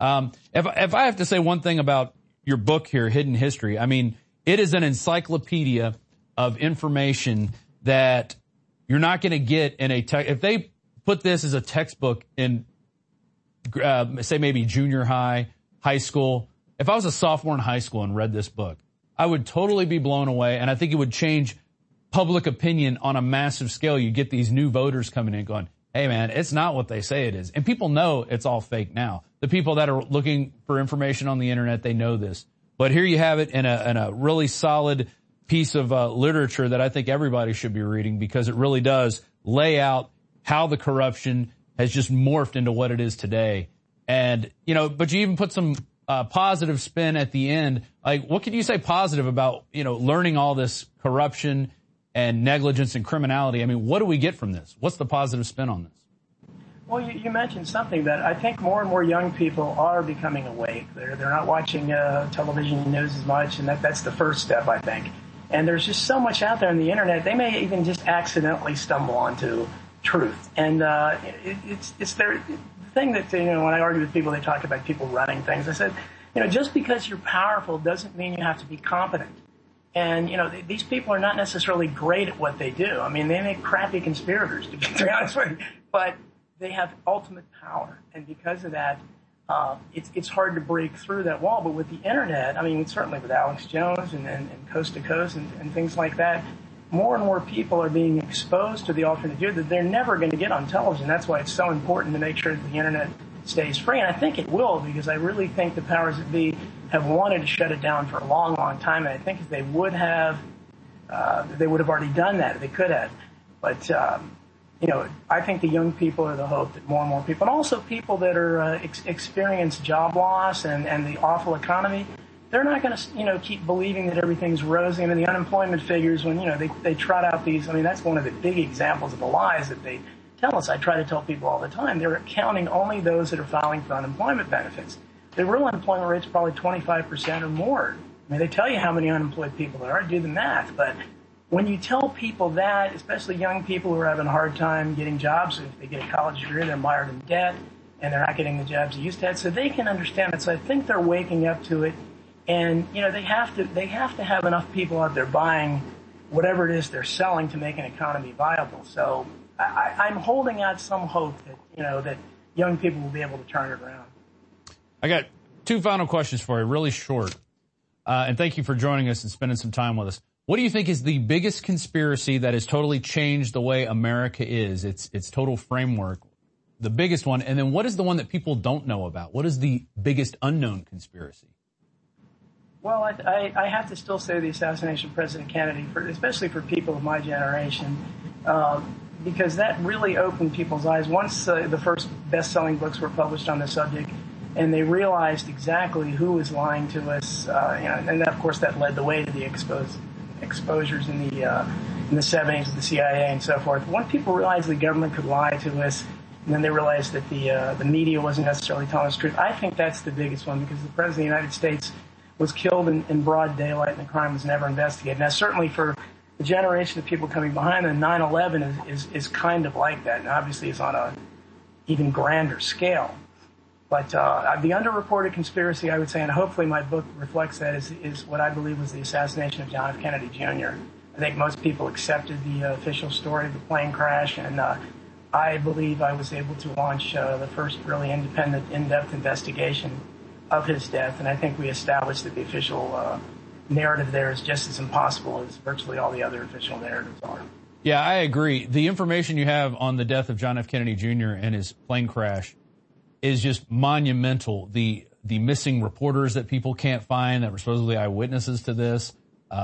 If I have to say one thing about your book here, Hidden History, I mean, it is an encyclopedia of information that you're not going to get in if they put this as a textbook in, say maybe junior high, high school. If I was a sophomore in high school and read this book, I would totally be blown away, and I think it would change public opinion on a massive scale. You get these new voters coming in going, hey man, it's not what they say it is. And people know it's all fake now. The people that are looking for information on the internet, they know this. But here you have it in a really solid piece of literature that I think everybody should be reading, because it really does lay out how the corruption has just morphed into what it is today. And, but you even put some positive spin at the end. Like, what could you say positive about, learning all this corruption and negligence and criminality? I mean, what do we get from this? What's the positive spin on this? Well, you mentioned something that I think more and more young people are becoming awake. They're not watching television news as much, and that's the first step, I think. And there's just so much out there on the internet, they may even just accidentally stumble onto truth. And it's their thing that, when I argue with people, they talk about people running things. I said, just because you're powerful doesn't mean you have to be competent. And, these people are not necessarily great at what they do. I mean, they make crappy conspirators, to be honest with you. But they have ultimate power. And because of that, it's hard to break through that wall. But with the internet, I mean, certainly with Alex Jones and Coast to Coast and things like that, more and more people are being exposed to the alternate view that they're never going to get on television. That's why it's so important to make sure that the internet stays free. And I think it will, because I really think the powers that be have wanted to shut it down for a long, long time. And I think if they would have already done that if they could have. But, I think the young people are the hope that more and more people, and also people that are experience job loss and the awful economy, they're not going to, keep believing that everything's rosy. I mean, the unemployment figures, when, they trot out these, I mean, that's one of the big examples of the lies that they tell us. I try to tell people all the time, they're counting only those that are filing for unemployment benefits. The real unemployment rate's probably 25% or more. I mean, they tell you how many unemployed people there are, do the math, but when you tell people that, especially young people who are having a hard time getting jobs, if they get a college degree, they're mired in debt, and they're not getting the jobs they used to have, so they can understand it. So I think they're waking up to it, and they have to have enough people out there buying whatever it is they're selling to make an economy viable. So I'm holding out some hope that that young people will be able to turn it around. I got two final questions for you, really short, and thank you for joining us and spending some time with us. What do you think is the biggest conspiracy that has totally changed the way America is, its total framework, the biggest one? And then what is the one that people don't know about? What is the biggest unknown conspiracy? Well, I have to still say the assassination of President Kennedy, especially for people of my generation, because that really opened people's eyes. Once the first best-selling books were published on the subject, and they realized exactly who was lying to us, and that, of course, that led the way to the exposures in the 70s of the CIA and so forth. When people realized the government could lie to us, and then they realized that the media wasn't necessarily telling us the truth, I think that's the biggest one, because the President of the United States was killed in broad daylight and the crime was never investigated. Now, certainly for the generation of people coming behind them, 9/11 is kind of like that, and obviously it's on a even grander scale. But the underreported conspiracy, I would say, and hopefully my book reflects that, is what I believe was the assassination of John F. Kennedy Jr. I think most people accepted the official story of the plane crash, and I believe I was able to launch the first really independent, in-depth investigation of his death, and I think we established that the official narrative there is just as impossible as virtually all the other official narratives are. Yeah, I agree. The information you have on the death of John F. Kennedy Jr. and his plane crash is just monumental. The missing reporters that people can't find that were supposedly eyewitnesses to this,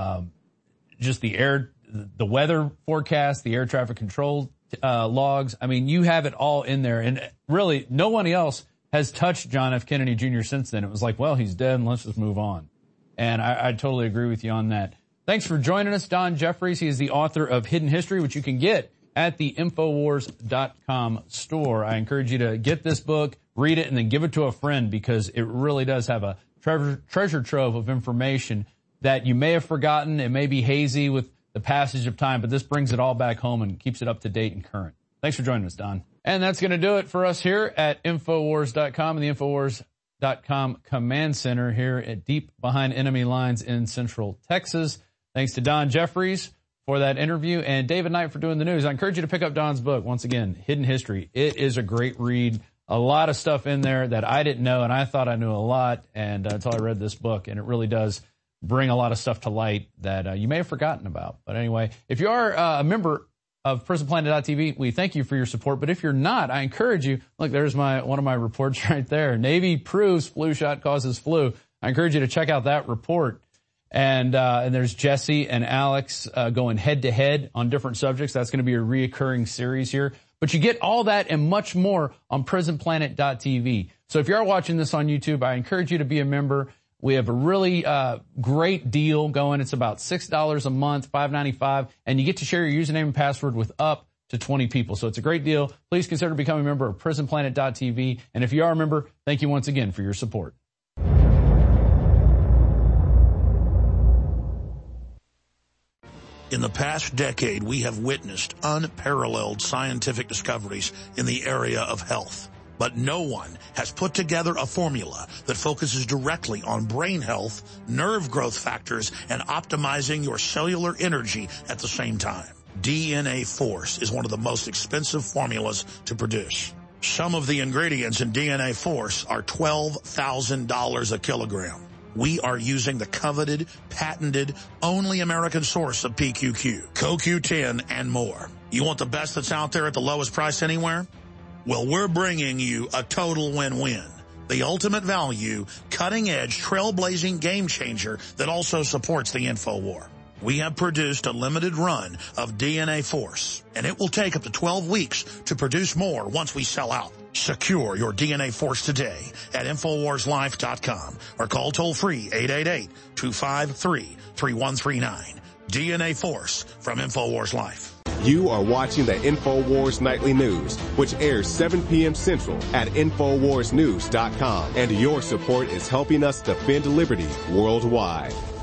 just the weather forecast, the air traffic control logs. I mean, you have it all in there, and really no one else has touched John F. Kennedy Jr. since then. It was like, well, he's dead, and let's just move on. And I totally agree with you on that. Thanks for joining us, Don Jeffries. He is the author of Hidden History, which you can get at the Infowars.com store. I encourage you to get this book, read it, and then give it to a friend, because it really does have a treasure trove of information that you may have forgotten. It may be hazy with the passage of time, but this brings it all back home and keeps it up to date and current. Thanks for joining us, Don. And that's going to do it for us here at Infowars.com and the Infowars.com Command Center here at deep behind enemy lines in Central Texas. Thanks to Don Jeffries for that interview, and David Knight for doing the news. I encourage you to pick up Don's book. Once again, Hidden History. It is a great read. A lot of stuff in there that I didn't know, and I thought I knew a lot, and until I read this book, and it really does bring a lot of stuff to light that you may have forgotten about. But anyway, if you are a member of PrisonPlanet.tv, we thank you for your support. But if you're not, I encourage you, look, there's one of my reports right there. Navy proves flu shot causes flu. I encourage you to check out that report. And there's Jesse and Alex going head to head on different subjects. That's going to be a reoccurring series here. But you get all that and much more on PrisonPlanet.tv. So if you are watching this on YouTube, I encourage you to be a member. We have a really great deal going. It's about $6 a month, $5.95, and you get to share your username and password with up to 20 people. So it's a great deal. Please consider becoming a member of PrisonPlanet.tv. And if you are a member, thank you once again for your support. In the past decade, we have witnessed unparalleled scientific discoveries in the area of health. But no one has put together a formula that focuses directly on brain health, nerve growth factors, and optimizing your cellular energy at the same time. DNA Force is one of the most expensive formulas to produce. Some of the ingredients in DNA Force are $12,000 a kilogram. We are using the coveted, patented, only American source of PQQ, CoQ10, and more. You want the best that's out there at the lowest price anywhere? Well, we're bringing you a total win-win. The ultimate value, cutting-edge, trailblazing game changer that also supports the InfoWar. We have produced a limited run of DNA Force, and it will take up to 12 weeks to produce more once we sell out. Secure your DNA Force today at InfoWarsLife.com or call toll-free 888-253-3139. DNA Force from InfoWars Life. You are watching the InfoWars Nightly News, which airs 7 p.m. Central at InfoWarsNews.com. And your support is helping us defend liberty worldwide.